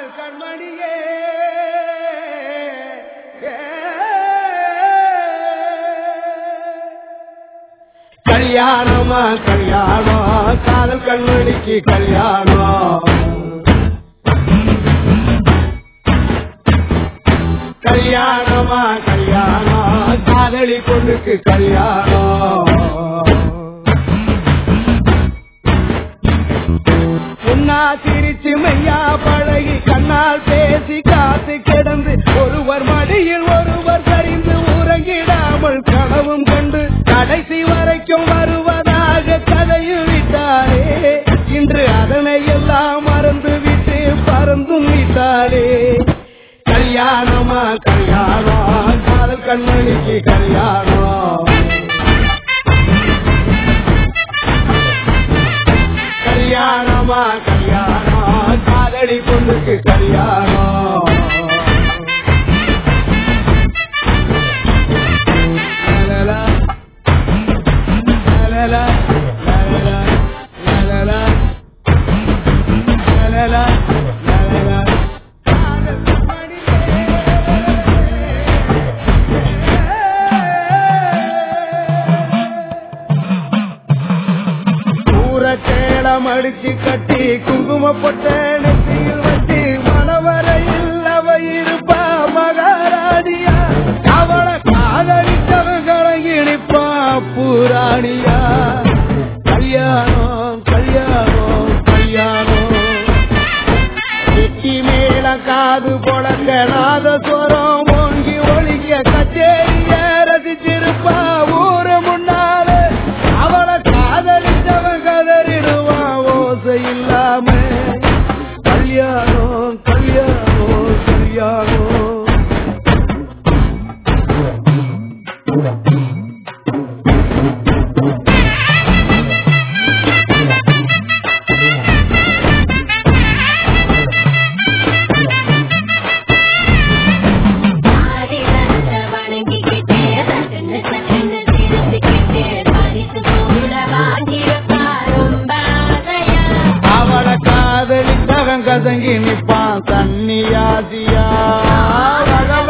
காதல் கண்மணியே கல்யாணமா கல்யாணம் காதல் கண்மணிக்கு கல்யாணம் கல்யாணமா கல்யாணம் காதலி பொண்ணுக்கு கல்யாணம் உன்னா சிரிச்சு மையா பழகி கண்ணால் பேசி காத்து கிடந்து ஒருவர் மடியில் ஒருவர் சரிந்து உறங்கிடாமல் கனவும் கண்டு கடைசி வரைக்கும் வருவதாக கதையும் விட்டாரே இன்று அதனை எல்லாம் மறந்து விட்டு பறந்தும் விட்டாரே கல்யாணமா கல்யாணம் காதல் கண்மணிக்கு கல்யாணம் கல்யாணமா கல்யாணம் காதலி பொண்ணுக்கு கல்யாணம் லலலா லலலா லலலா லலலா லலலா லலலா கேளம் அடிச்சு கட்டி குங்குமப்பட்ட நெற்றியில் வச்சு மனவரையில் அவ இருப்பா மகாராணியா அவளை காதலித்தவன் கலங்கிணிப்பா பூராணியா கல்யாணம் கல்யாணம் கல்யாணம் வெட்டி மேல காது பொழங்க நாதஸ்வரம் ஓங்கி ஒழிக்க கச்சேரிய ரசிச்சிருப்பா ஊரு முன்னாலே அவளை காதலித்தவன் கதறிடுவான் ஓசை இல்லாம கல்யாணம் கல்யாணம் கல்யாணம் கதங்கி நிப்பான் தண்ணியாசியா